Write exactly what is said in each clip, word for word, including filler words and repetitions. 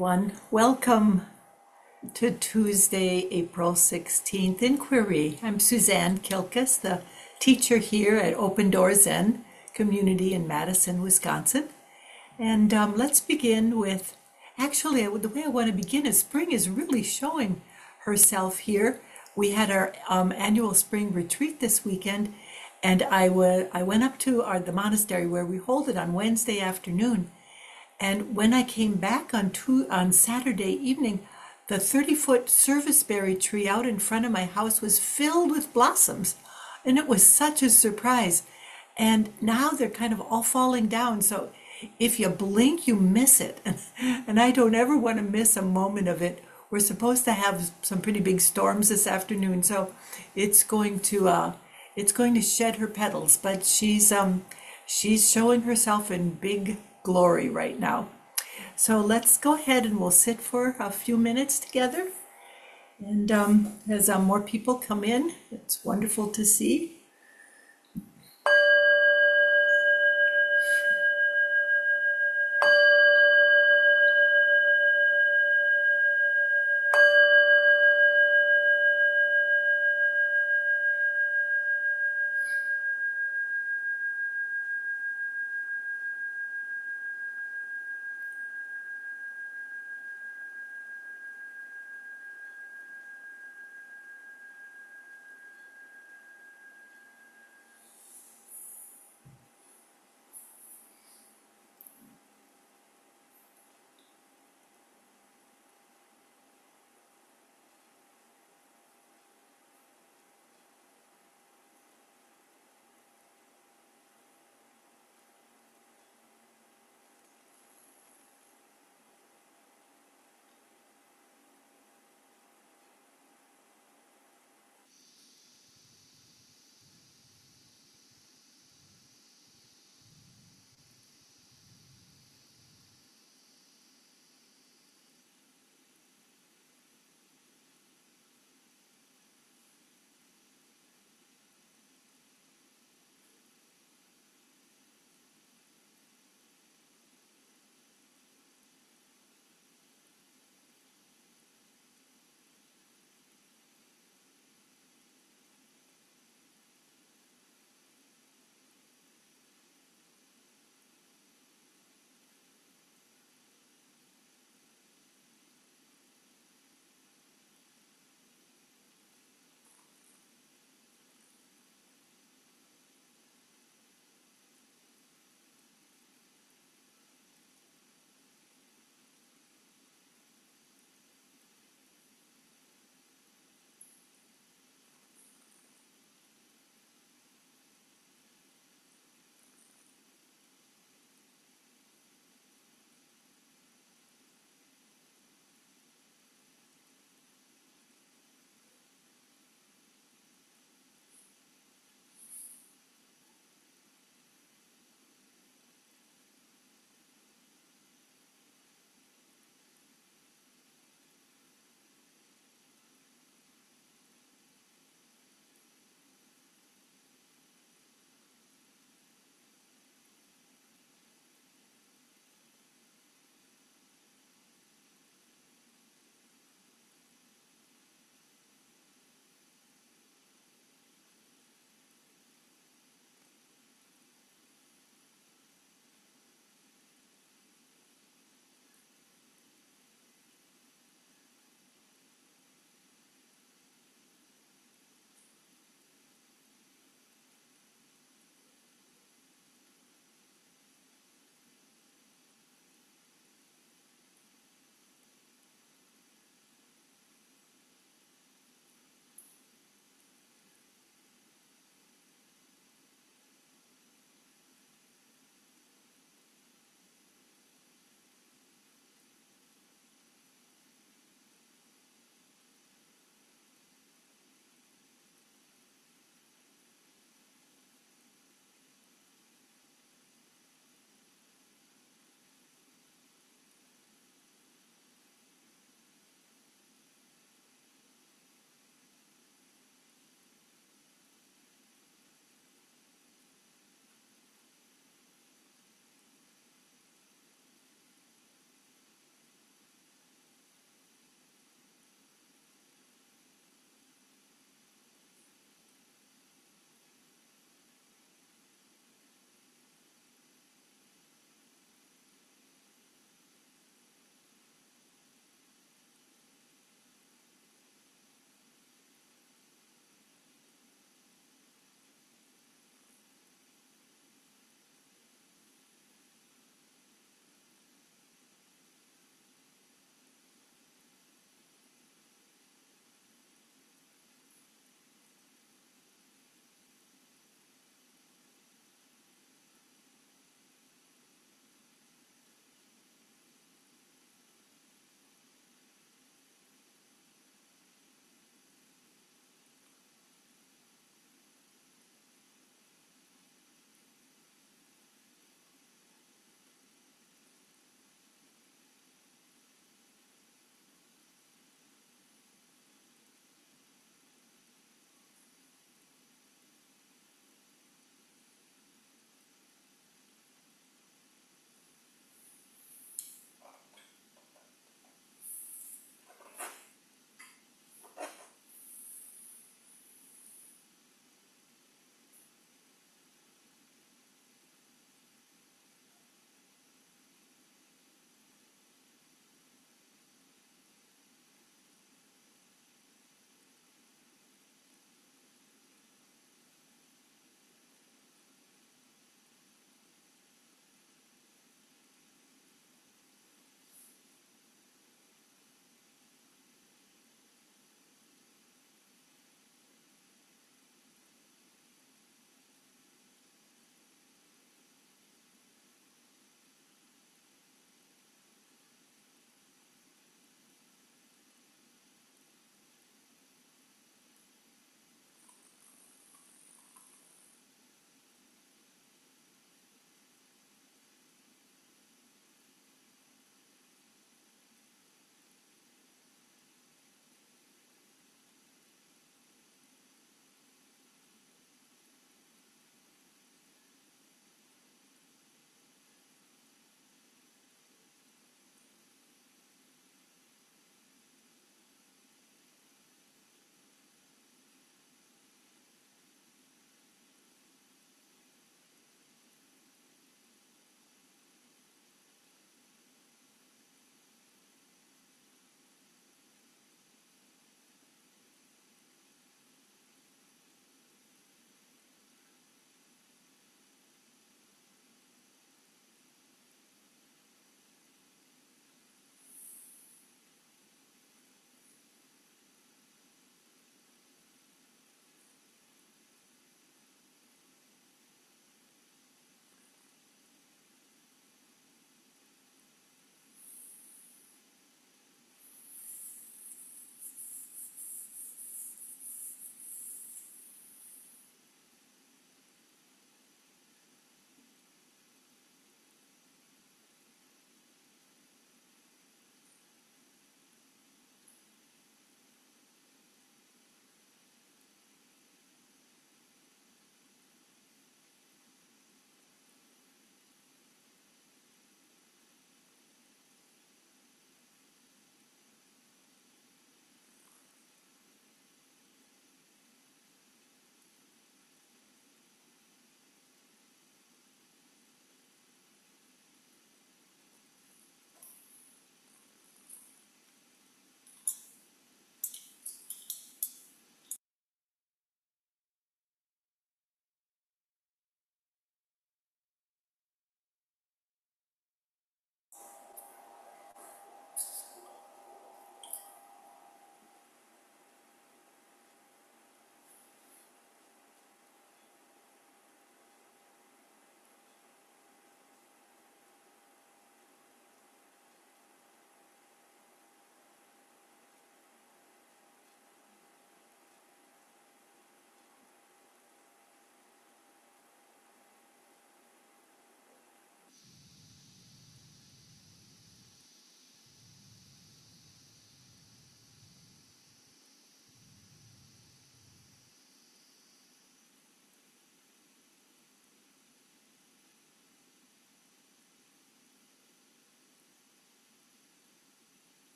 everyone. Welcome to Tuesday, April sixteenth Inquiry. I'm Suzanne Kilkus, the teacher here at Open Doors Zen Community in Madison, Wisconsin. And um, let's begin with, actually, the way I want to begin is spring is really showing herself here. We had our um, annual spring retreat this weekend, and I, w- I went up to our, the monastery where we hold it on Wednesday afternoon. And when I came back on two, on Saturday evening, the thirty-foot serviceberry tree out in front of my house was filled with blossoms. And it was such a surprise. And now they're kind of all falling down. So if you blink, you miss it. And I don't ever want to miss a moment of it. We're supposed to have some pretty big storms this afternoon, so it's going to uh, it's going to shed her petals. But she's um, she's showing herself in big glory right now. So let's go ahead and we'll sit for a few minutes together. And um, as um, more people come in, it's wonderful to see.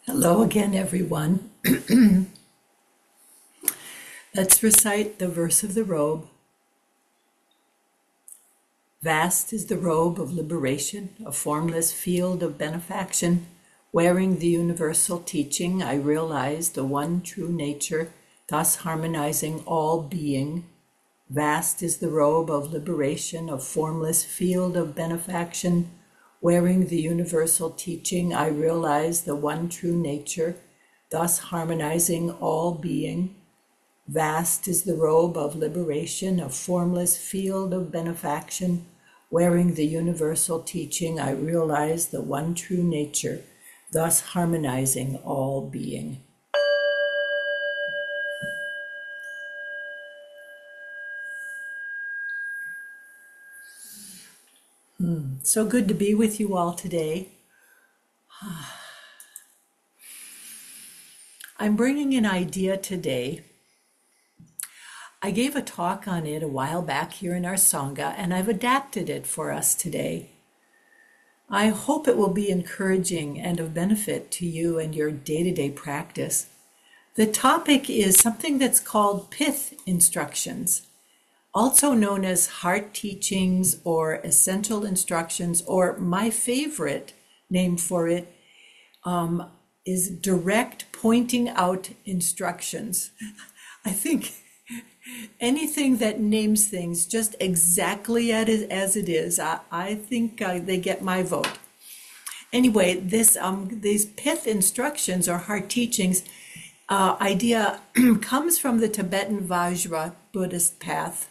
Hello again, everyone. Let's recite the verse of the robe. Vast is the robe of liberation, a formless field of benefaction. Wearing the universal teaching, I realize the one true nature, thus harmonizing all being. Vast is the robe of liberation, a formless field of benefaction. Wearing the universal teaching, I realize the one true nature, thus harmonizing all being. Vast is the robe of liberation, a formless field of benefaction. Wearing the universal teaching, I realize the one true nature, thus harmonizing all being. Hmm. So good to be with you all today. I'm bringing an idea today. I gave a talk on it a while back here in our Sangha, and I've adapted it for us today. I hope it will be encouraging and of benefit to you and your day-to-day practice. The topic is something that's called pith instructions, also known as heart teachings or essential instructions, or my favorite name for it um, is direct pointing out instructions. I think anything that names things just exactly as it is, I, I think uh, they get my vote. Anyway, this um, these pith instructions or heart teachings uh, idea comes from the Tibetan Vajra Buddhist path.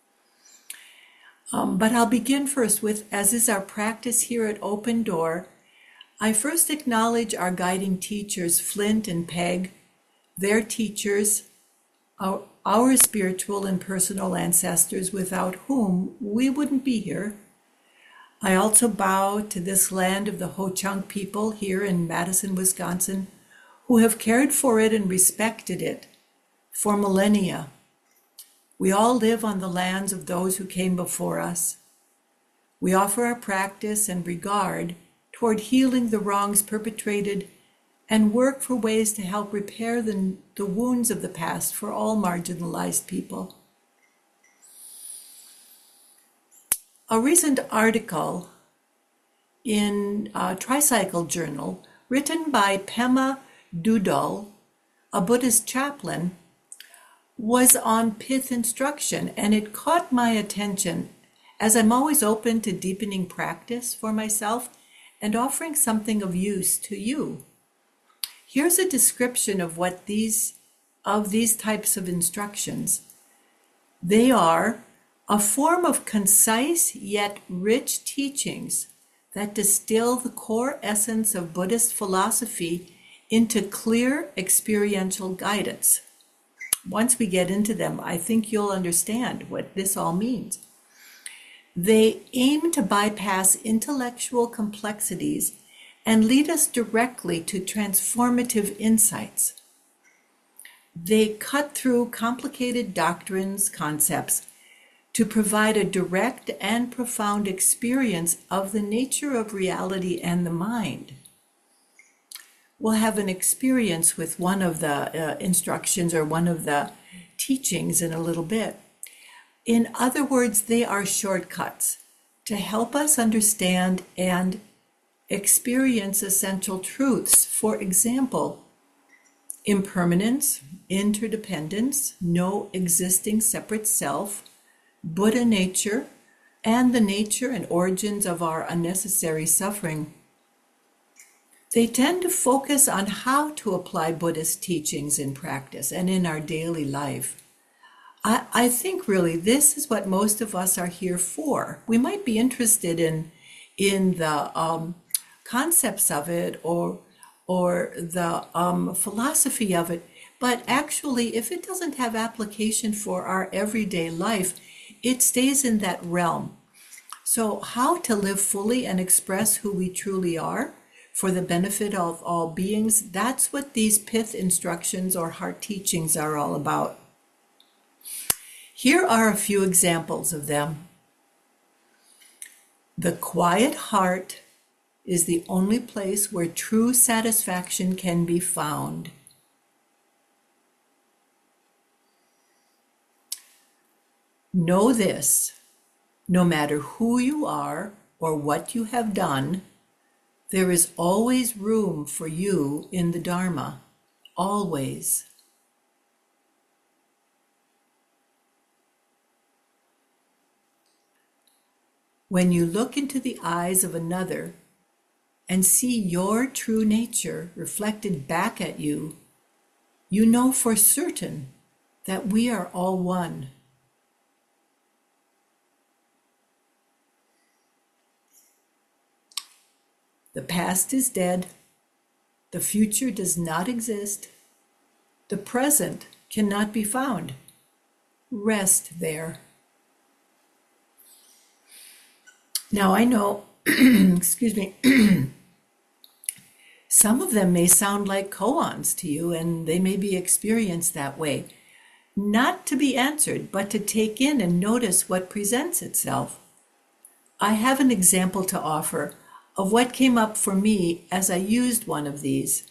Um, but I'll begin first with, as is our practice here at Open Door, I first acknowledge our guiding teachers, Flint and Peg, their teachers, our, our spiritual and personal ancestors without whom we wouldn't be here. I also bow to this land of the Ho-Chunk people here in Madison, Wisconsin, who have cared for it and respected it for millennia. We all live on the lands of those who came before us. We offer our practice and regard toward healing the wrongs perpetrated and work for ways to help repair the, the wounds of the past for all marginalized people. A recent article in a Tricycle Journal written by Pema Dudal, a Buddhist chaplain, was on pith instruction, and it caught my attention as I'm always open to deepening practice for myself and offering something of use to you. Here's a description of what these of these types of instructions. They are a form of concise yet rich teachings that distill the core essence of Buddhist philosophy into clear experiential guidance. Once we get into them, I think you'll understand what this all means. They aim to bypass intellectual complexities and lead us directly to transformative insights. They cut through complicated doctrines, concepts, to provide a direct and profound experience of the nature of reality and the mind. We'll have an experience with one of the uh, instructions or one of the teachings in a little bit. In other words, they are shortcuts to help us understand and experience essential truths. For example, impermanence, interdependence, no existing separate self, Buddha nature, and the nature and origins of our unnecessary suffering. They tend to focus on how to apply Buddhist teachings in practice and in our daily life. I, I think really this is what most of us are here for. We might be interested in, in the um, concepts of it or, or the um, philosophy of it, but actually if it doesn't have application for our everyday life, it stays in that realm. So how to live fully and express who we truly are for the benefit of all beings, that's what these pith instructions or heart teachings are all about. Here are a few examples of them. The quiet heart is the only place where true satisfaction can be found. Know this, no matter who you are or what you have done, there is always room for you in the Dharma, always. When you look into the eyes of another and see your true nature reflected back at you, you know for certain that we are all one. The past is dead. The future does not exist. The present cannot be found. Rest there. Now I know, excuse me, some of them may sound like koans to you, and they may be experienced that way. Not to be answered, but to take in and notice what presents itself. I have an example to offer of what came up for me as I used one of these.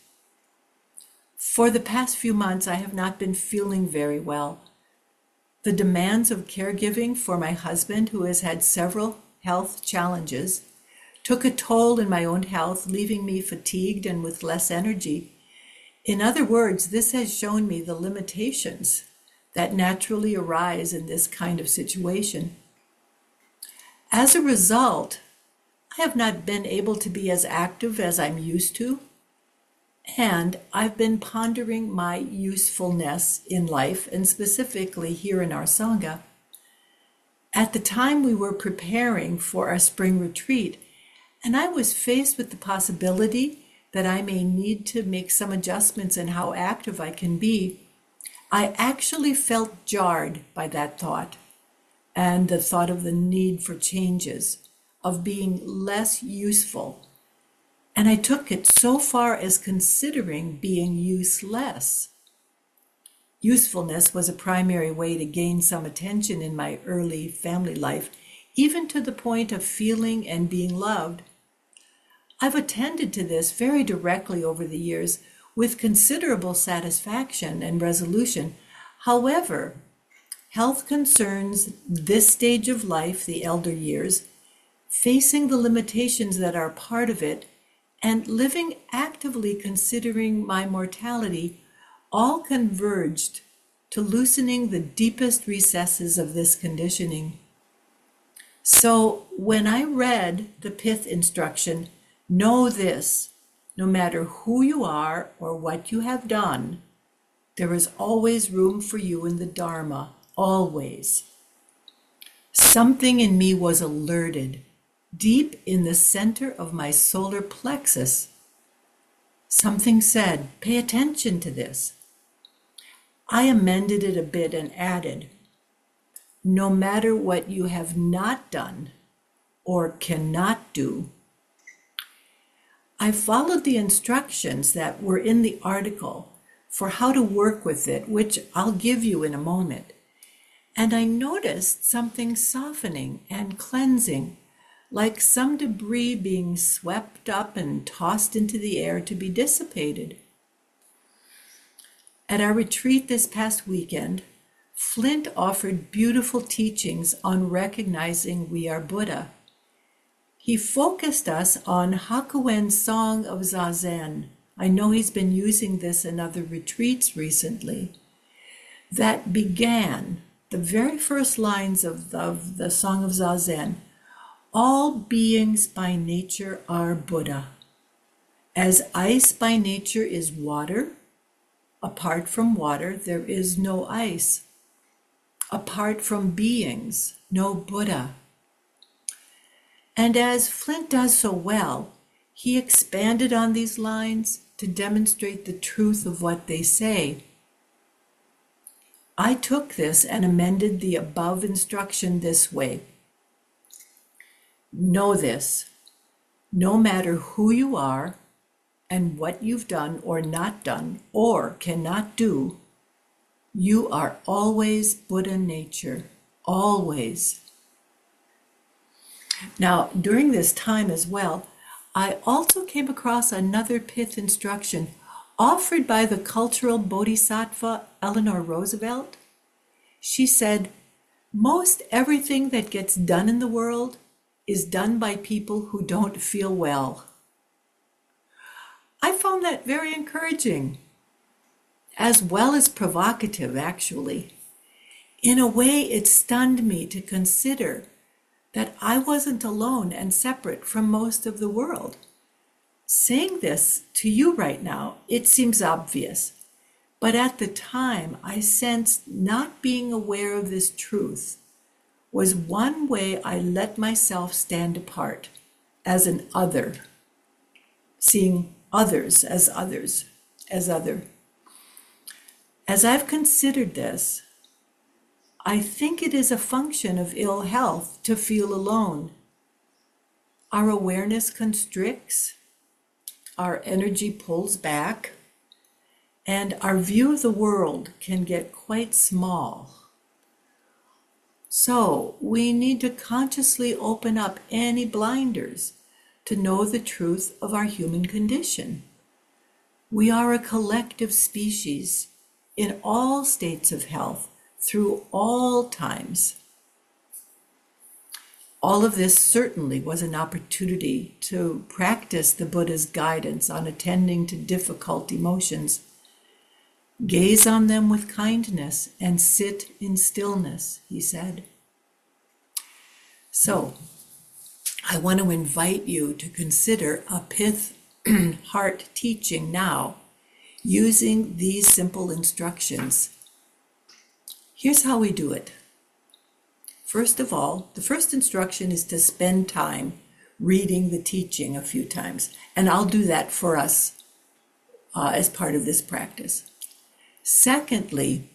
For the past few months, I have not been feeling very well. The demands of caregiving for my husband, who has had several health challenges, took a toll in my own health, leaving me fatigued and with less energy. In other words, this has shown me the limitations that naturally arise in this kind of situation. As a result, I have not been able to be as active as I'm used to, and I've been pondering my usefulness in life, and specifically here in our Sangha. At the time we were preparing for our spring retreat, and I was faced with the possibility that I may need to make some adjustments in how active I can be, I actually felt jarred by that thought and the thought of the need for changes, of being less useful. And I took it so far as considering being useless. Usefulness was a primary way to gain some attention in my early family life, even to the point of feeling and being loved. I've attended to this very directly over the years with considerable satisfaction and resolution. However, health concerns this stage of life, the elder years, facing the limitations that are part of it, and living actively considering my mortality, all converged to loosening the deepest recesses of this conditioning. So when I read the pith instruction, know this, no matter who you are or what you have done, there is always room for you in the Dharma, always. Something in me was alerted, deep in the center of my solar plexus. Something said, pay attention to this. I amended it a bit and added, no matter what you have not done or cannot do. I followed the instructions that were in the article for how to work with it, which I'll give you in a moment. And I noticed something softening and cleansing, like some debris being swept up and tossed into the air to be dissipated. At our retreat this past weekend, Flint offered beautiful teachings on recognizing we are Buddha. He focused us on Hakuen's Song of Zazen. I know he's been using this in other retreats recently. That began, the very first lines of the, of the Song of Zazen, all beings by nature are Buddha. As ice by nature is water, apart from water there is no ice. Apart from beings, no Buddha. And as Flint does so well, he expanded on these lines to demonstrate the truth of what they say. I took this and amended the above instruction this way. Know this, no matter who you are and what you've done or not done or cannot do, you are always Buddha nature, always. Now, during this time as well, I also came across another pith instruction offered by the cultural bodhisattva Eleanor Roosevelt. She said, most everything that gets done in the world is done by people who don't feel well. I found that very encouraging, as well as provocative, actually. In a way, it stunned me to consider that I wasn't alone and separate from most of the world. Saying this to you right now, it seems obvious, but at the time, I sensed not being aware of this truth was one way I let myself stand apart as an other, seeing others as others, as other. As I've considered this, I think it is a function of ill health to feel alone. Our awareness constricts, our energy pulls back, and our view of the world can get quite small. So we need to consciously open up any blinders to know the truth of our human condition. We are a collective species in all states of health, through all times. All of this certainly was an opportunity to practice the Buddha's guidance on attending to difficult emotions. Gaze on them with kindness and sit in stillness, he said. So, I want to invite you to consider a pith heart teaching now, using these simple instructions. Here's how we do it. First of all, the first instruction is to spend time reading the teaching a few times, and I'll do that for us uh, as part of this practice. Secondly,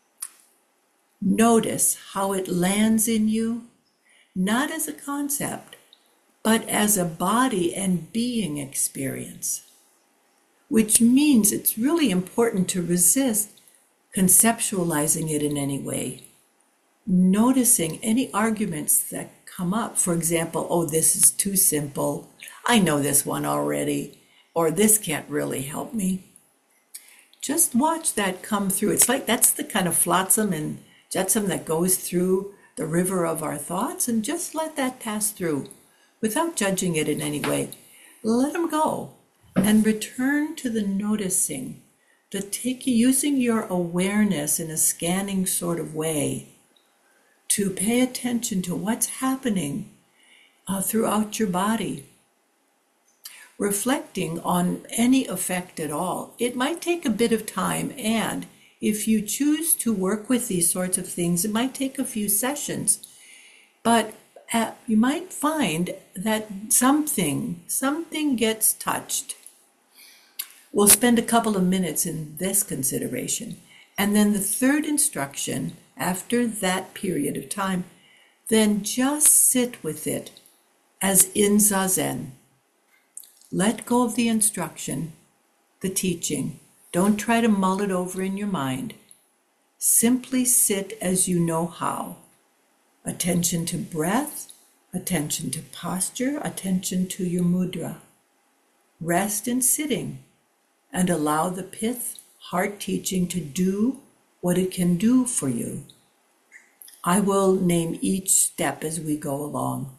notice how it lands in you, not as a concept, but as a body and being experience, which means it's really important to resist conceptualizing it in any way. Noticing any arguments that come up. For example, oh, this is too simple. I know this one already. Or this can't really help me. Just watch that come through. It's like that's the kind of flotsam and jetsam that goes through the river of our thoughts, and just let that pass through without judging it in any way. Let them go and return to the noticing. To take using your awareness in a scanning sort of way to pay attention to what's happening uh, throughout your body, reflecting on any effect at all. It might take a bit of time, and if you choose to work with these sorts of things, it might take a few sessions, but uh, you might find that something, something gets touched. We'll spend a couple of minutes in this consideration. And then the third instruction, after that period of time, then just sit with it as in Zazen. Let go of the instruction, the teaching. Don't try to mull it over in your mind. Simply sit as you know how. Attention to breath, attention to posture, attention to your mudra. Rest in sitting. And allow the pith heart teaching to do what it can do for you. I will name each step as we go along.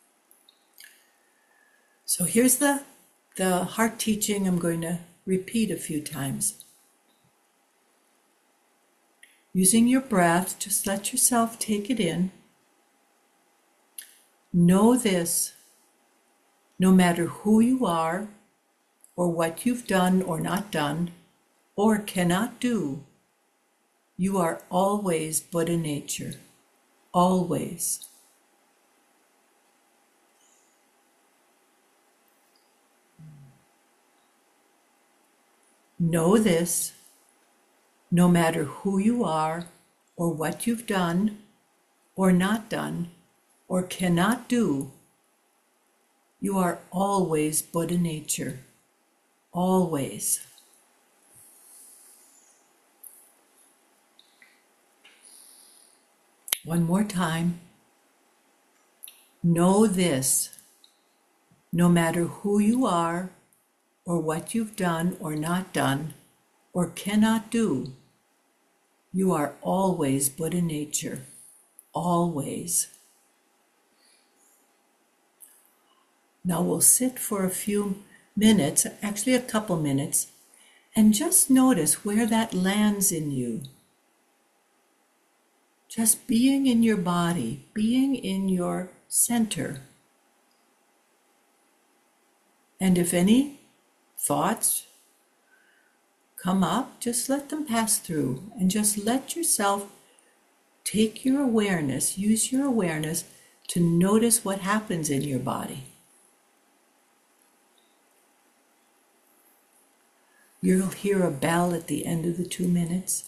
So here's the, the heart teaching I'm going to repeat a few times. Using your breath, just let yourself take it in. Know this, no matter who you are, or what you've done or not done, or cannot do, you are always Buddha nature, always. Know this, no matter who you are, or what you've done, or not done, or cannot do, you are always Buddha nature. Always. One more time. Know this, No matter who you are, or what you've done or not done, or cannot do, you are always Buddha nature, always. Now we'll sit for a few minutes, actually a couple minutes, and just notice where that lands in you. Just being in your body, being in your center. And if any thoughts come up, just let them pass through and just let yourself take your awareness, use your awareness to notice what happens in your body. You'll hear a bell at the end of the two minutes.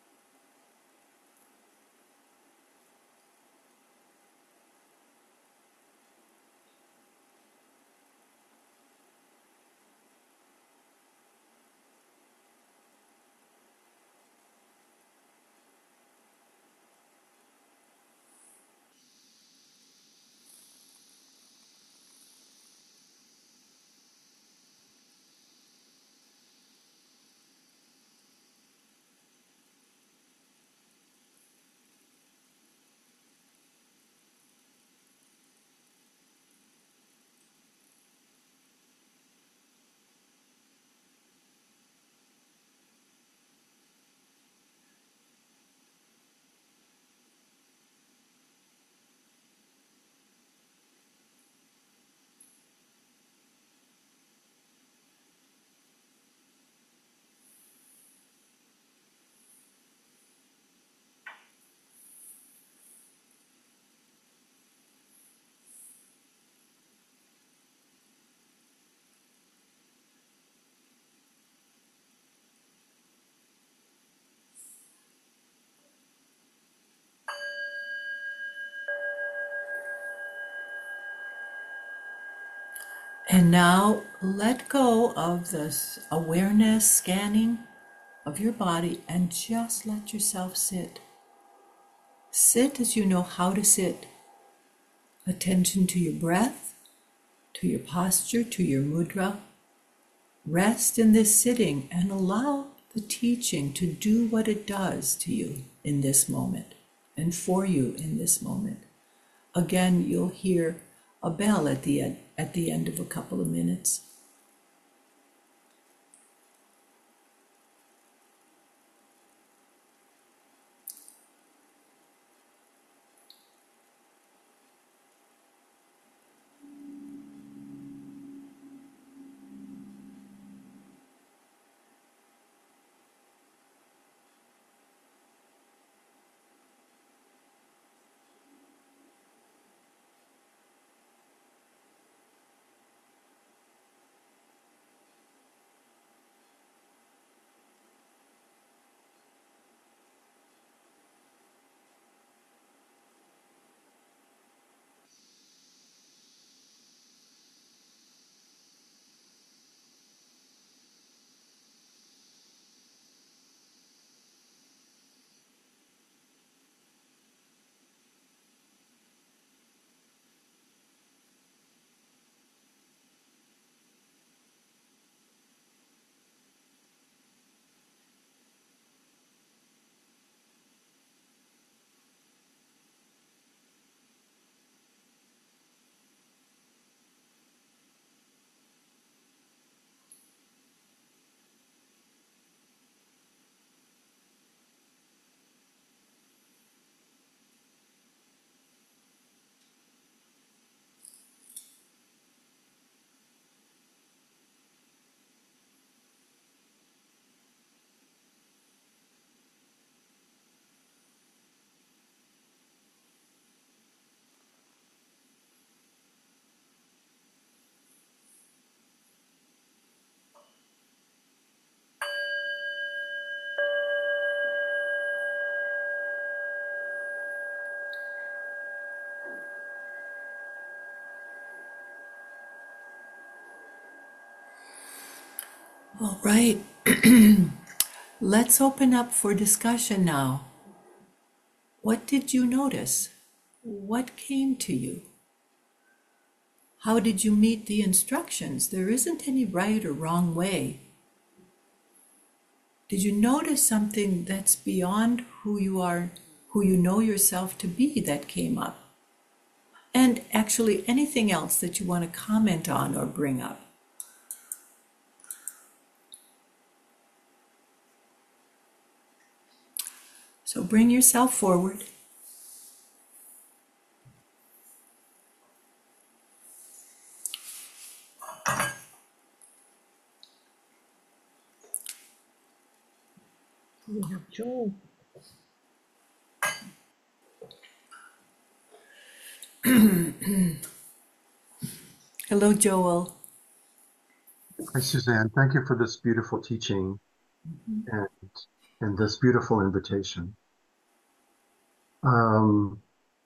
And now let go of this awareness scanning of your body and just let yourself sit. Sit as you know how to sit. Attention to your breath, to your posture, to your mudra. Rest in this sitting and allow the teaching to do what it does to you in this moment and for you in this moment. Again, you'll hear a bell at the end, at the end of a couple of minutes. All right, let's open up for discussion now. What did you notice? What came to you? How did you meet the instructions? There isn't any right or wrong way. Did you notice something that's beyond who you are, who you know yourself to be that came up? And actually anything else that you want to comment on or bring up. So bring yourself forward. We have Joel. Hello, Joel. Hi, Suzanne. Thank you for this beautiful teaching and, and this beautiful invitation. Um,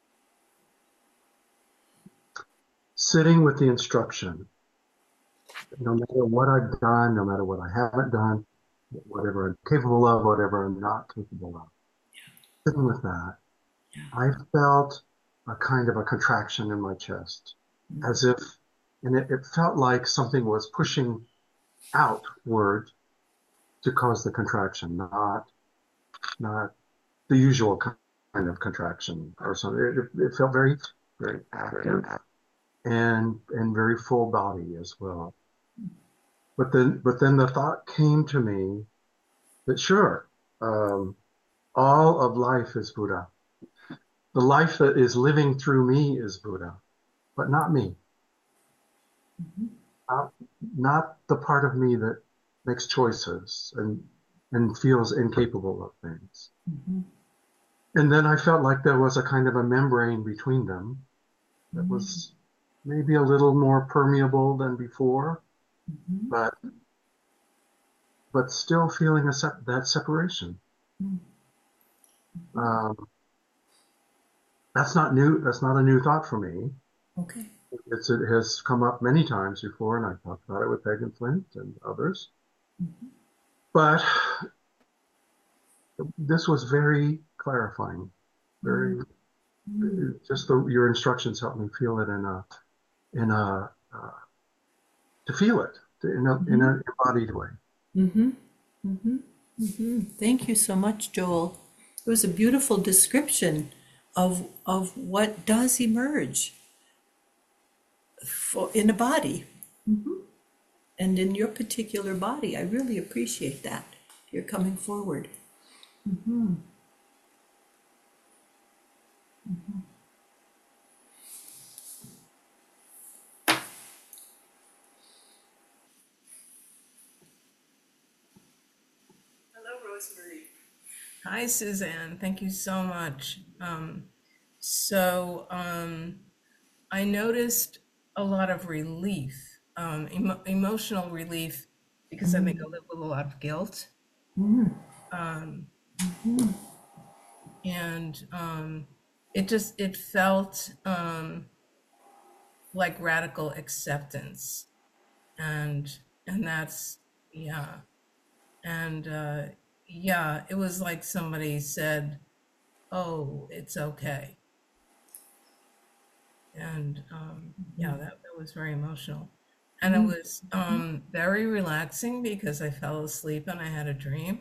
sitting with the instruction, no matter what I've done, no matter what I haven't done, whatever I'm capable of, whatever I'm not capable of, sitting with that, I felt a kind of a contraction in my chest, as if, and it, it felt like something was pushing outward to cause the contraction, not, not the usual kind of contraction or something. It, it felt very, very active and and very full body as well. But then, but then the thought came to me that sure, um, all of life is Buddha. The life that is living through me is Buddha, but not me. Mm-hmm. Not, not the part of me that makes choices and and feels incapable of things. Mm-hmm. And then I felt like there was a kind of a membrane between them that Mm-hmm. was maybe a little more permeable than before, Mm-hmm. but but still feeling a sep- that separation. Mm-hmm. Um, that's not new. That's not a new thought for me. Okay. It's, it has come up many times before, and I've talked about it with Peg and Flint and others. Mm-hmm. But this was very clarifying. Very Mm-hmm. just the, your instructions helped me feel it in a in a uh, to feel it in a in an embodied way. Mm-hmm. Mm-hmm. Mm-hmm. Thank you so much, Joel. It was a beautiful description of of what does emerge for in a body. Mm-hmm. And in your particular body. I really appreciate that. You're coming forward. Mm-hmm. Mm-hmm. Hello, Rosemary. Hi, Suzanne. Thank you so much. Um, so um, I noticed a lot of relief, um, emo- emotional relief, because I think I live with a lot of guilt. Mm-hmm. Um, Mm-hmm. and um, it just, it felt um, like radical acceptance. And, and that's, yeah. And uh, yeah, it was like somebody said, oh, it's okay. And um, yeah, that, that was very emotional. And it was um, very relaxing because I fell asleep and I had a dream.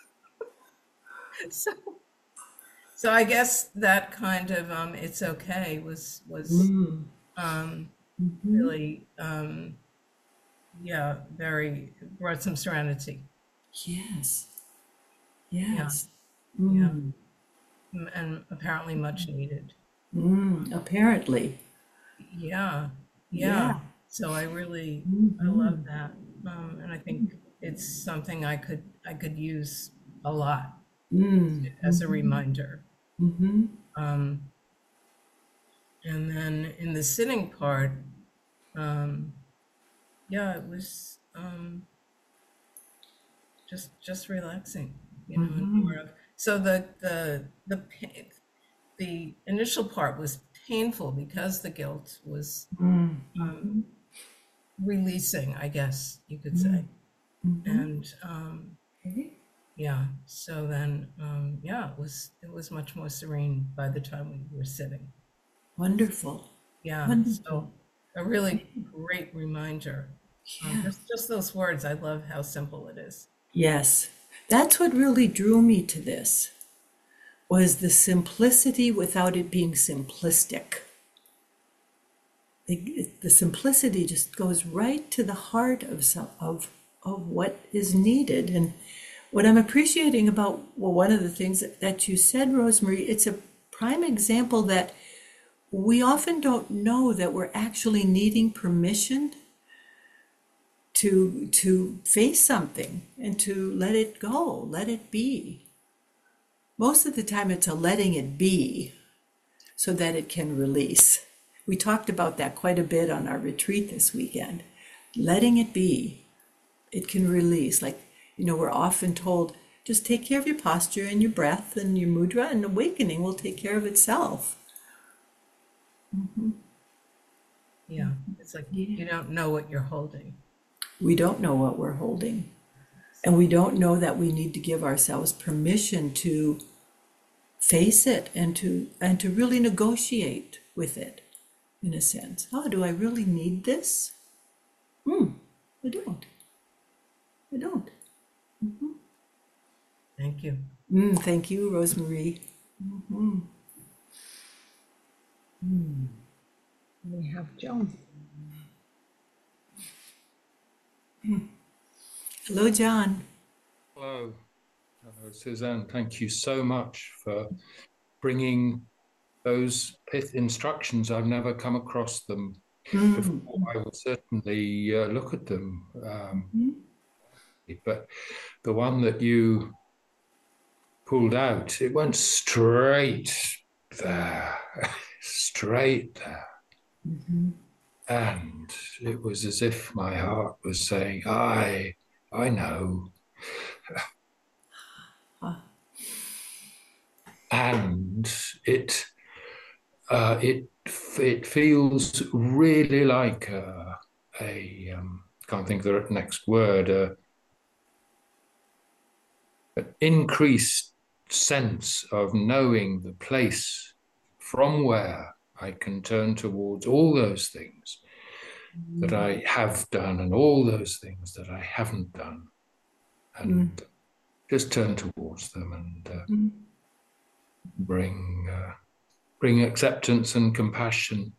so, so I guess that kind of um, it's okay was was um, Mm-hmm. really um, yeah, very brought some serenity. Yes. Yeah, Yes. yeah, Mm. m- and apparently much needed. Mm. Apparently. Yeah, yeah. Yeah. So I really I love Mm-hmm. that, um, and I think it's something I could I could use a lot as a Mm-hmm. reminder. Mm-hmm. Um, and then in the sitting part, um, yeah, it was um, just just relaxing, you know, and Mm-hmm. more of. So the the the pa- the initial part was painful because the guilt was um, Mm-hmm. releasing, I guess you could say. Mm-hmm. And um, Okay. yeah, so then um, yeah, it was it was much more serene by the time we were sitting. Wonderful. Yeah, Wonderful. so a really great reminder. Um, Yeah. just, just those words, I love how simple it is. Yes. That's what really drew me to this, was the simplicity without it being simplistic. The, the simplicity just goes right to the heart of some, of of what is needed. And what I'm appreciating about, well, one of the things that, that you said, Rosemary, it's a prime example that we often don't know that we're actually needing permission to to face something and to let it go, let it be. Most of the time it's a letting it be so that it can release. We talked about that quite a bit on our retreat this weekend. Letting it be, it can release. Like, you know, we're often told, just take care of your posture and your breath and your mudra, and awakening will take care of itself. Mm-hmm. Yeah, it's like you don't know what you're holding. We don't know what we're holding. And we don't know that we need to give ourselves permission to face it and to and to really negotiate with it, in a sense. Oh, do I really need this? Hmm, I don't. I don't. Mm-hmm. Thank you. Mm, thank you, Rosemary. Mm-hmm. Mm. We have Joan. Mm. Hello, John. Hello, Hello, Suzanne. Thank you so much for bringing those pith instructions. I've never come across them Mm. before. I will certainly uh, look at them. Um, Mm. But the one that you pulled out, it went straight there, straight there. Mm-hmm. And it was as if my heart was saying, I, I know. And it, uh, it, it feels really like a, a um, can't think of the next word, uh, an increased sense of knowing the place from where I can turn towards all those things mm. that I have done and all those things that I haven't done, and mm. just turn towards them and uh, mm. bring uh, bring acceptance and compassion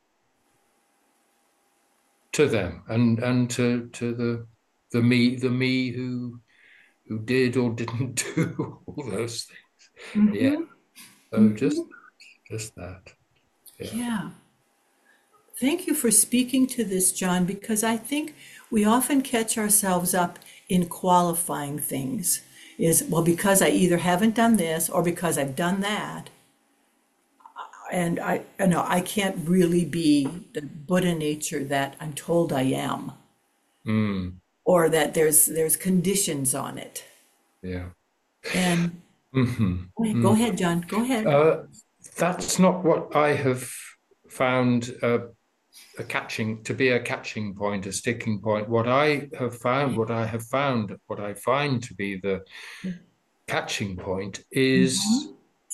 to them and and to to the the me the me who who did or didn't do all those things. Mm-hmm. Yeah. So mm-hmm. just just that. Yeah. yeah. Thank you for speaking to this, John, because I think we often catch ourselves up in qualifying things. Is, well, because I either haven't done this or because I've done that. And I, you know, I can't really be the Buddha nature that I'm told I am. Mm. Or that there's there's conditions on it. Yeah. And mm-hmm. go, ahead, go ahead, John. Go ahead. Uh, that's not what I have found uh, a catching to be a catching point, a sticking point. What I have found, what I have found, what I find to be the catching point is mm-hmm.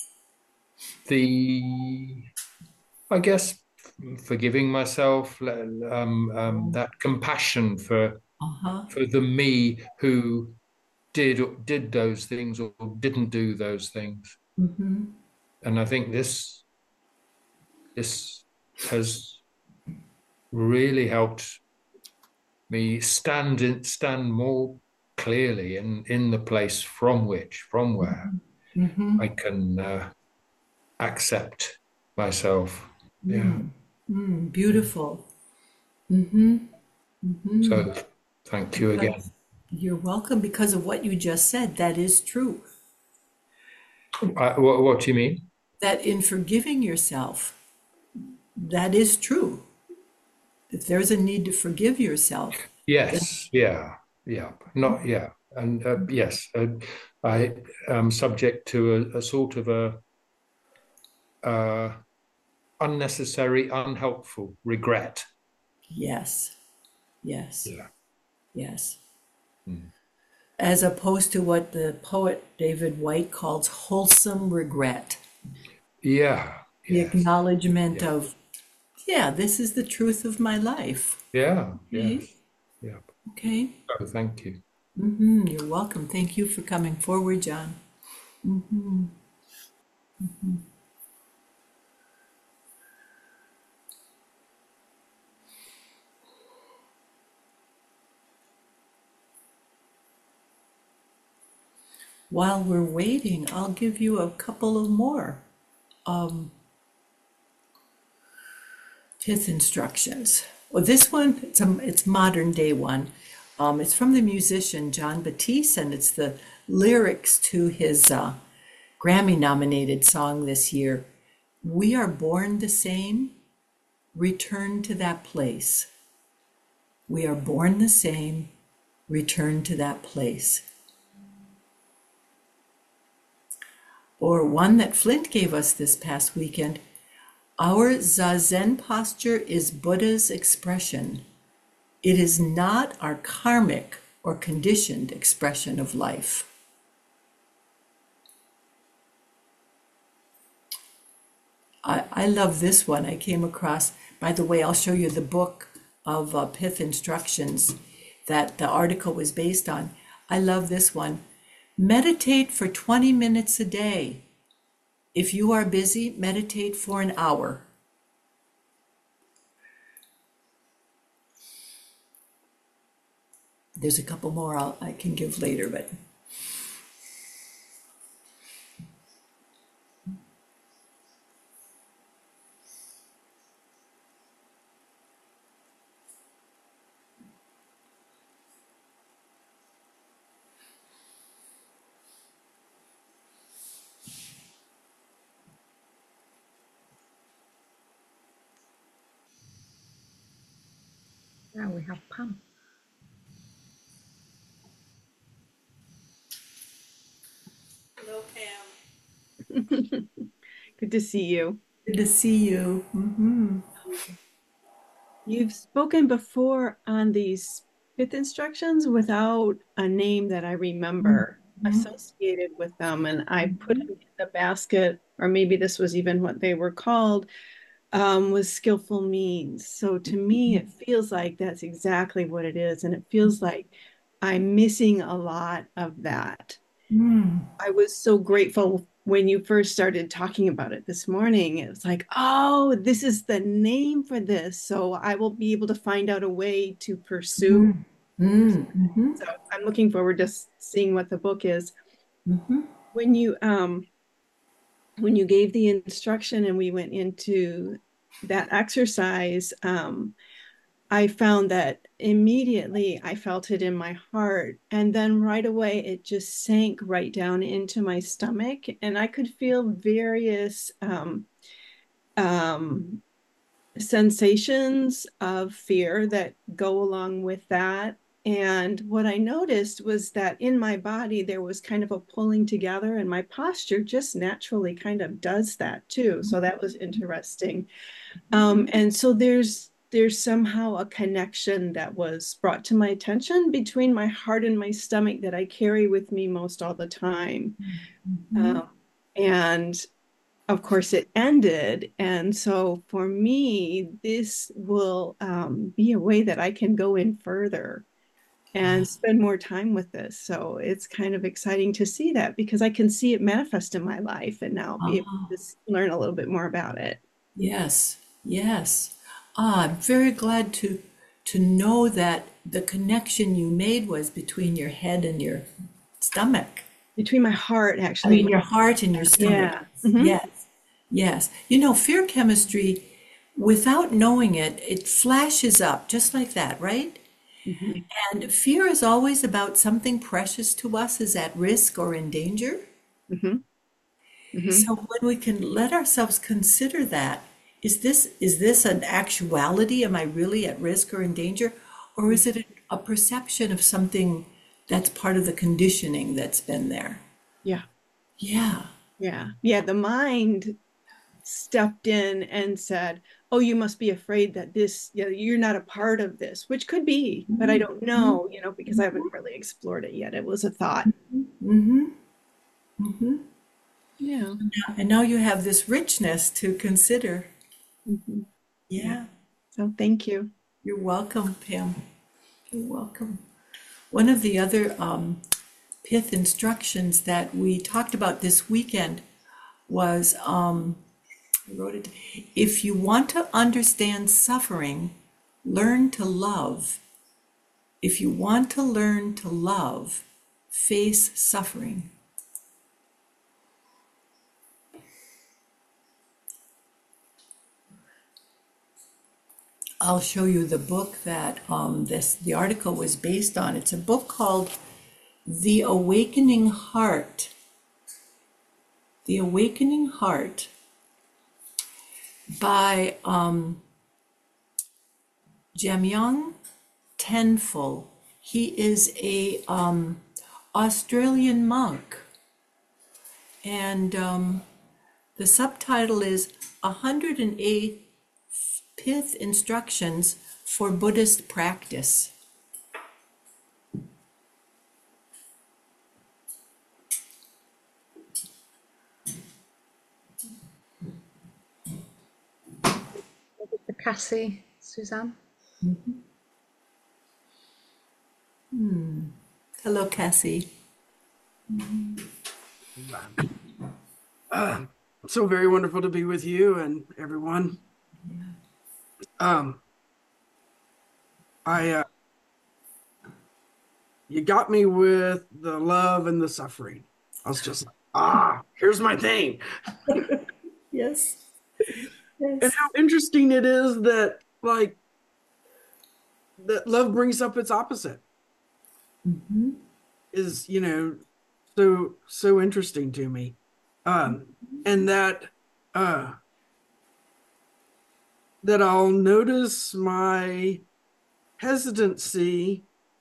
the, I guess, forgiving myself, um, um, that compassion for uh-huh. for the me who did did those things or didn't do those things. Mm-hmm. And I think this this has really helped me stand in, stand more clearly in, in the place from which, from where mm-hmm. I can uh, accept myself. Mm. Yeah. Mm, beautiful. Mm-hmm. Mm-hmm. So thank you again. You're welcome, because of what you just said. That is true. I, what, what do you mean? That in forgiving yourself, that is true. If there's a need to forgive yourself. Yes, then... yeah, yeah, not, yeah. And uh, yes, uh, I am subject to a, a sort of a uh, unnecessary, unhelpful regret. Yes, yes, yeah. yes. Mm. As opposed to what the poet David Whyte calls wholesome regret. Yeah. The yes. acknowledgement yeah. of Yeah, this is the truth of my life. Yeah, Okay. yes, yeah. Okay. Oh, thank you. Mm-hmm. You're welcome. Thank you for coming forward, John. Mm-hmm. Mm-hmm. While we're waiting, I'll give you a couple of more um, pith instructions. Well, this one, it's a it's modern day one. Um, it's from the musician John Batiste, and it's the lyrics to his uh, Grammy nominated song this year. We are born the same, return to that place. We are born the same, return to that place. Or one that Flint gave us this past weekend. Our Zazen posture is Buddha's expression. It is not our karmic or conditioned expression of life. I, I love this one. I came across, by the way, I'll show you the book of uh, Pith Instructions that the article was based on. I love this one. Meditate for twenty minutes a day. If you are busy, meditate for an hour. There's a couple more I'll, I can give later, but Yeah, we have Pam. hello, Pam. Good to see you. Good to see you. Mm-hmm. You've spoken before on these fifth instructions without a name that I remember Mm-hmm. associated with them. And I put them in the basket, or maybe this was even what they were called, um, was skillful means. So to me, it feels like that's exactly what it is. And it feels like I'm missing a lot of that. Mm. I was so grateful when you first started talking about it this morning. It was like, oh, this is the name for this. So I will be able to find out a way to pursue. Mm. Mm-hmm. So I'm looking forward to seeing what the book is. Mm-hmm. When you um when you gave the instruction and we went into that exercise, um, I found that immediately I felt it in my heart. And then right away, it just sank right down into my stomach. And I could feel various um, um, sensations of fear that go along with that. And what I noticed was that in my body, there was kind of a pulling together, and my posture just naturally kind of does that too. So that was interesting. Um, and so there's there's somehow a connection that was brought to my attention between my heart and my stomach that I carry with me most all the time. Mm-hmm. Um, and of course, it ended. And so for me, this will um, be a way that I can go in further and spend more time with this. So it's kind of exciting to see that because I can see it manifest in my life and now be able Ah, to learn a little bit more about it. yes, yes. Ah, I'm very glad to to know that the connection you made was between your head and your stomach. Between my heart, I actually. mean, your heart and your stomach. Yeah. Mhm. Yes, yes. You know, fear chemistry, without knowing it, it flashes up just like that, right? Mhm. And fear is always about something precious to us is at risk or in danger. Mhm. Mhm. So when we can let ourselves consider that, is this is this an actuality? Am I really at risk or in danger? Or is it a, a perception of something that's part of the conditioning that's been there? Yeah. Yeah. Yeah. Yeah. The mind stepped in and said, "Oh, you must be afraid that this, you know, you're not a part of this," which could be, but I don't Mm-hmm. know, you know, because I haven't really explored it yet. It was a thought. Mm-hmm. Mm-hmm. Yeah. And now you have this richness to consider. Mhm. Yeah, So thank you. you're welcome, Pam. You're welcome. One of the other um, pith instructions that we talked about this weekend was um, I wrote it. If you want to understand suffering, learn to love. If you want to learn to love, face suffering. I'll show you the book that um, this the article was based on. It's a book called The Awakening Heart. The Awakening Heart by um, Jamyang Tenful. He is a um, Australian monk, and um, the subtitle is one hundred eight Pith Instructions for Buddhist Practice. The Cassie, Suzanne. Hmm. Hello, Cassie. Uh, so very wonderful to be with you and everyone. Um, I, uh, you got me with the love and the suffering. I was just like, ah, here's my thing. Yes. And Yes. how interesting it is that, like, that love brings up its opposite. Mm-hmm. Is, you know, so so interesting to me. Um, and that uh that I'll notice my hesitancy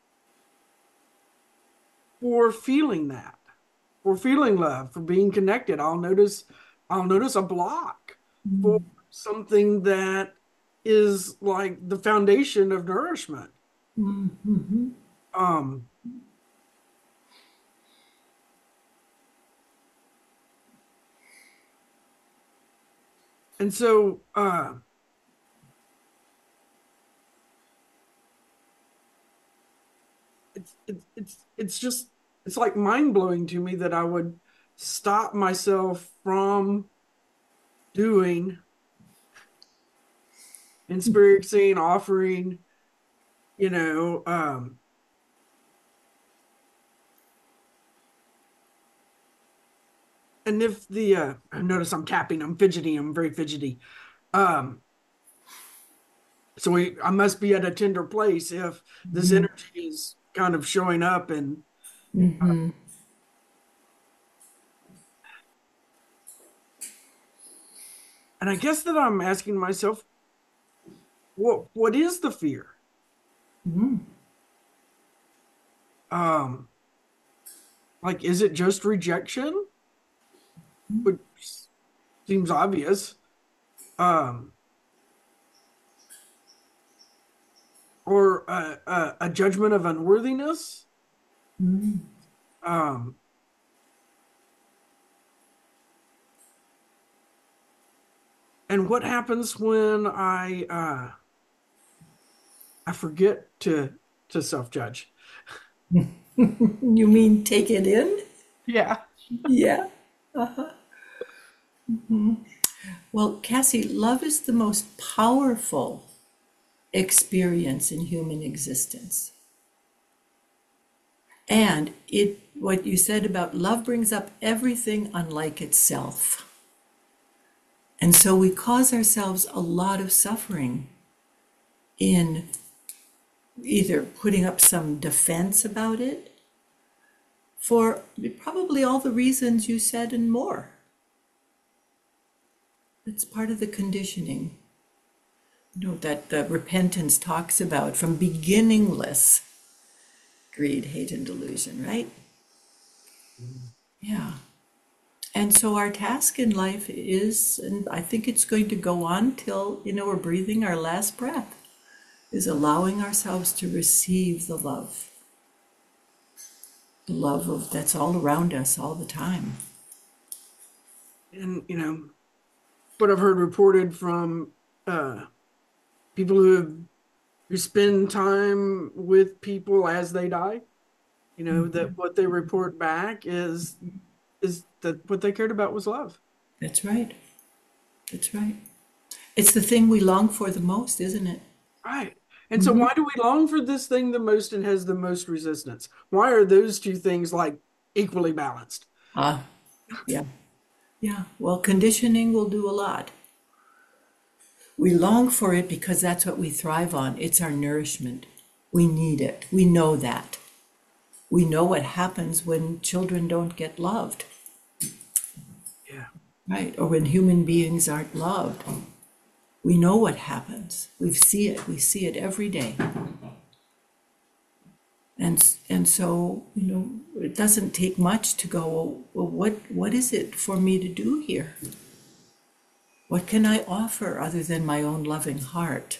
for feeling that, for feeling love, for being connected. I'll notice I'll notice a block for something that is like the foundation of nourishment. Mm-hmm. Um and so uh it's it's it's it's just it's like mind blowing to me that I would stop myself from doing, experiencing, offering, you know, um, and if the uh, I notice I'm tapping, I'm fidgety, I'm very fidgety. Um, so we, I must be at a tender place if this Mm-hmm. energy is kind of showing up and. Mm-hmm. And I guess that I'm asking myself, what what is the fear? Mm-hmm. Um, like, is it just rejection? Which seems obvious. Um, or a, a, a judgment of unworthiness. Mm-hmm. Um, and what happens when I uh, I forget to to self-judge? You mean take it in? Yeah. Yeah. Uh-huh. Mm-hmm. Well, Cassie, love is the most powerful experience in human existence. And it what you said about love brings up everything unlike itself. And so we cause ourselves a lot of suffering in either putting up some defense about it for probably all the reasons you said and more. It's part of the conditioning, you know, that the repentance talks about, from beginningless greed, hate, and delusion, right? Yeah. And so our task in life is, and I think it's going to go on till, you know, we're breathing our last breath, is allowing ourselves to receive the love. The love of that's all around us all the time. And, you know, what I've heard reported from uh, people who have, who spend time with people as they die, you know, that what they report back is is that what they cared about was love. That's right. That's right. It's the thing we long for the most, isn't it? Right. And so why do we long for this thing the most and has the most resistance? Why are those two things like equally balanced? Ah, yeah. Yeah. Well, conditioning will do a lot. We long for it because that's what we thrive on. It's our nourishment. We need it. We know that. We know what happens when children don't get loved. Yeah. Right? Or when human beings aren't loved. We know what happens. We see it. We see it every day. And and so, you know, it doesn't take much to go, well, well, what what is it for me to do here? What can I offer other than my own loving heart?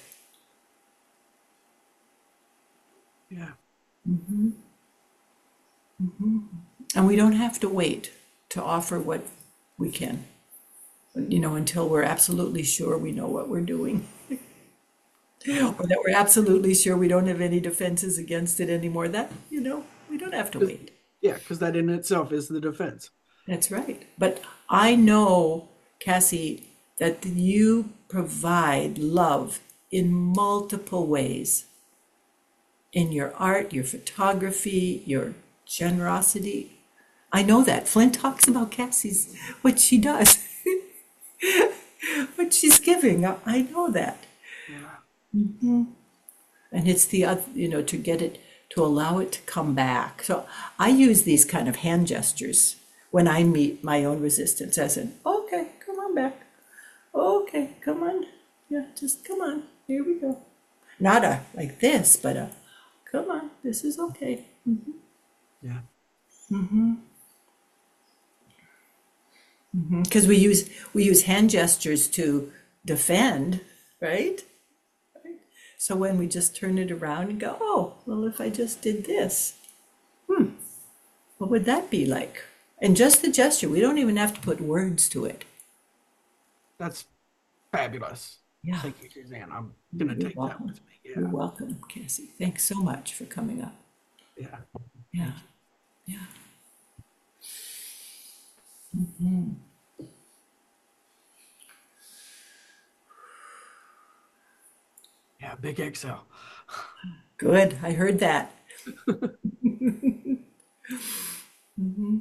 Yeah. Mm-hmm. Mm-hmm. And we don't have to wait to offer what we can, you know, until we're absolutely sure we know what we're doing. Or that we're absolutely sure we don't have any defenses against it anymore. That, you know, we don't have to wait. Yeah, because that in itself is the defense. That's right. But I know, Cassie, that you provide love in multiple ways. In your art, your photography, your generosity. I know that. Flint talks about Cassie's, what she does, what she's giving. I I know that. Yeah. Mm-hmm. And it's the other, you know, to get it, to allow it to come back. So I use these kind of hand gestures when I meet my own resistance, as in, okay, come on back. Okay, come on. Yeah, just come on. Here we go. Not a like this, but a come on. This is okay. Mm-hmm. Yeah. Mm-hmm. Because we use we use hand gestures to defend, right? Right. So when we just turn it around and go, oh, well, if I just did this, hmm, what would that be like? And just the gesture, we don't even have to put words to it. That's fabulous. Yeah. Thank you, Suzanne. I'm going to You're take welcome. that with me. You're Yeah. welcome, Cassie. Thanks so much for coming up. Yeah. Yeah. Yeah. Mm-hmm. Yeah. Big exhale. Good. I heard that. Mm-hmm.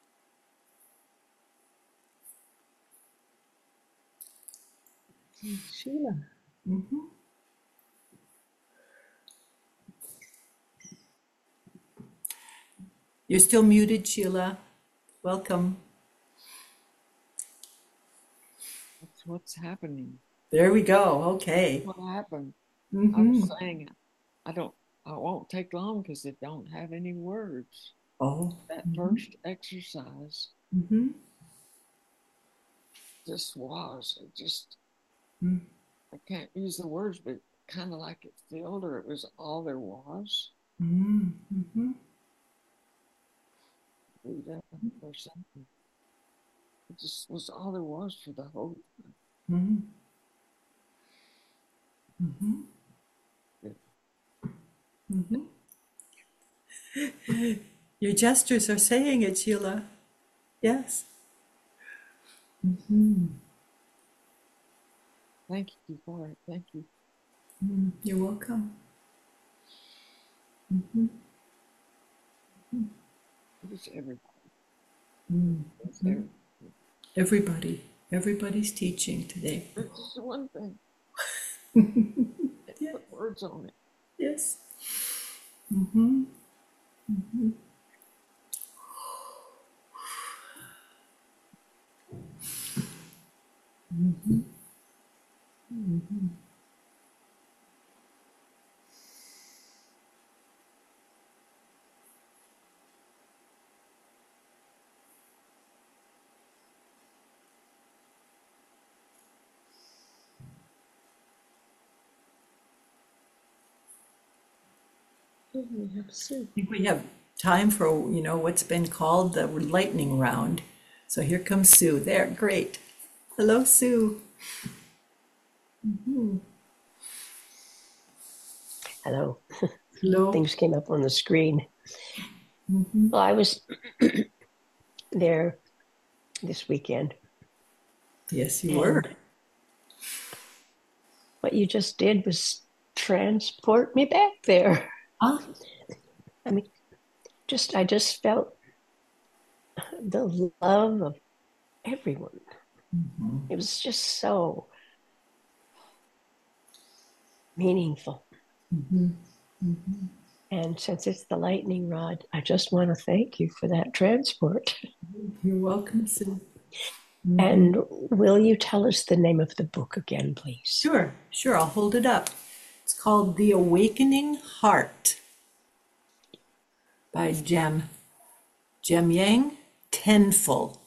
Sheila. Mm-hmm. You're still muted, Sheila. Welcome. That's what's happening. There we go. Okay. What happened? I Mm-hmm. was saying, I don't, I won't take long because it don't have any words. Oh. That Mhm. first exercise Mm-hmm. just was. It just, Mm. I can't use the words, but kind of like it filled, or it was all there was. Mm-hmm. Do that or something. It just was all there was for the whole time. Mm-hmm. Mm-hmm. Mm-hmm. Your gestures are saying it, Sheila. Yes. Mm-hmm. Thank you for it. Thank you. Mm, you're welcome. Mm-hmm. It was everybody. Mm. It was Mhm. everybody. Everybody, everybody's teaching today. It's just one thing. Yeah. Put words on it. Yes. Mm-hmm. Mm-hmm. Mm-hmm. Mm-hmm. We have Sue. I think we have time for, you know, what's been called the lightning round. So here comes Sue. There, great. Hello, Sue. Mhm. Hello. Hello. Things came up on the screen. Mhm. Well, I was there this weekend. Yes, you And were. what you just did was transport me back there. Ah, I mean, just I just felt the love of everyone. mhm. It was just so meaningful. Mhm. Mhm. And since it's the lightning rod, I just want to thank you for that transport. You're welcome, Sue. Mhm. And will you tell us the name of the book again, please? Sure, sure, I'll hold it up. It's called The Awakening Heart by Jem, Jem Yang Tenful.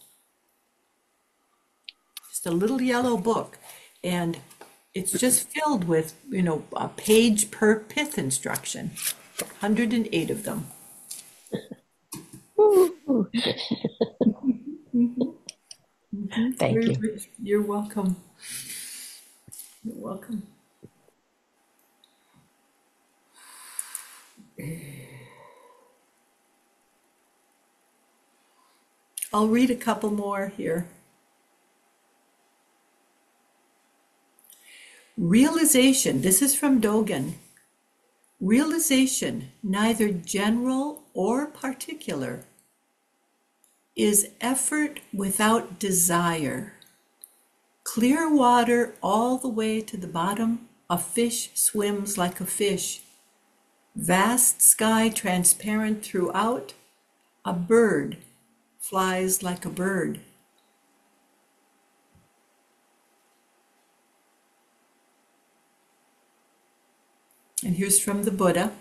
Just a little yellow book. And it's just filled with, you know, a page per pith instruction, one hundred eight of them. Ooh. Mhm. Mhm. Thank Very you. rich. You're welcome. You're welcome. I'll read a couple more here. Realization, this is from Dogen. Realization, neither general or particular, is effort without desire. Clear water all the way to the bottom, a fish swims like a fish. Vast sky transparent throughout, a bird flies like a bird. And here's from the Buddha.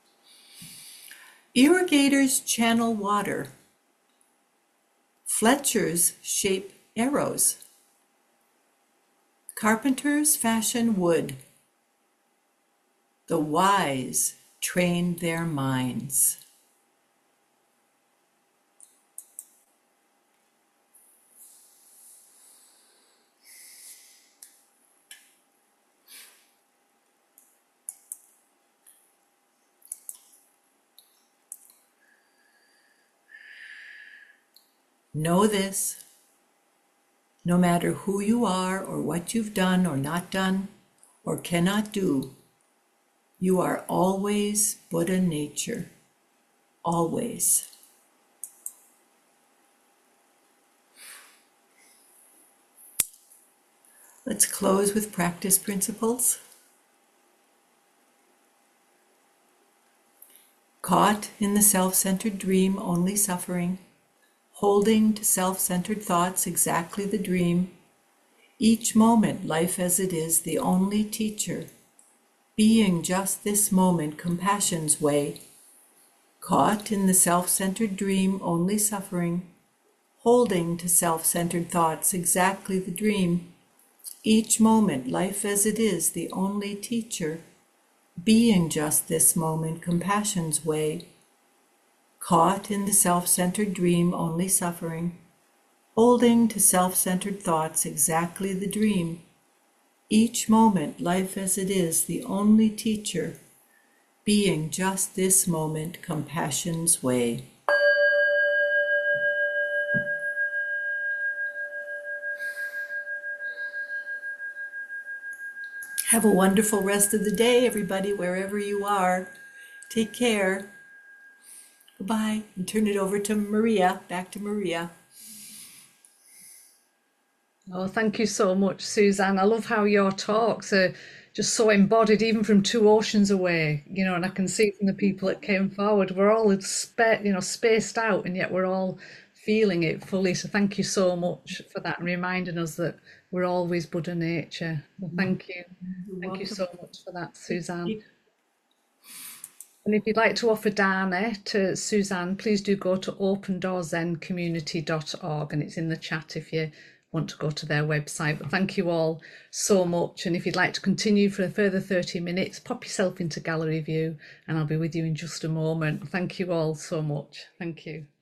Irrigators channel water. Fletchers shape arrows. Carpenters fashion wood. The wise train their minds. Know this, no matter who you are or what you've done or not done or cannot do, you are always Buddha nature, always. Let's close with practice principles. Caught in the self-centered dream, only suffering, holding to self-centered thoughts exactly the dream, each moment life as it is, the only teacher, being just this moment compassion's way, caught in the self-centered dream, only suffering, holding to self-centered thoughts exactly the dream, each moment life as it is, the only teacher, being just this moment compassion's way, caught in the self-centered dream, only suffering, holding to self-centered thoughts exactly the dream, each moment life as it is, the only teacher, being just this moment compassion's way. Have a wonderful rest of the day, everybody, wherever you are. Take care. Goodbye. And turn it over to Maria. Back to Maria. Oh, thank you so much, Suzanne. I love how your talks are just so embodied, even from two oceans away. You know, and I can see from the people that came forward, we're all spa- you know, spaced out, and yet we're all feeling it fully. So thank you so much for that, and reminding us that we're always Buddha nature. Well, thank you. You're Thank you welcome. so much for that, Suzanne. And if you'd like to offer dana to Suzanne, please do go to open door zen community dot org, and it's in the chat if you want to go to their website. But thank you all so much. And if you'd like to continue for a further thirty minutes, pop yourself into gallery view and I'll be with you in just a moment. Thank you all so much. Thank you.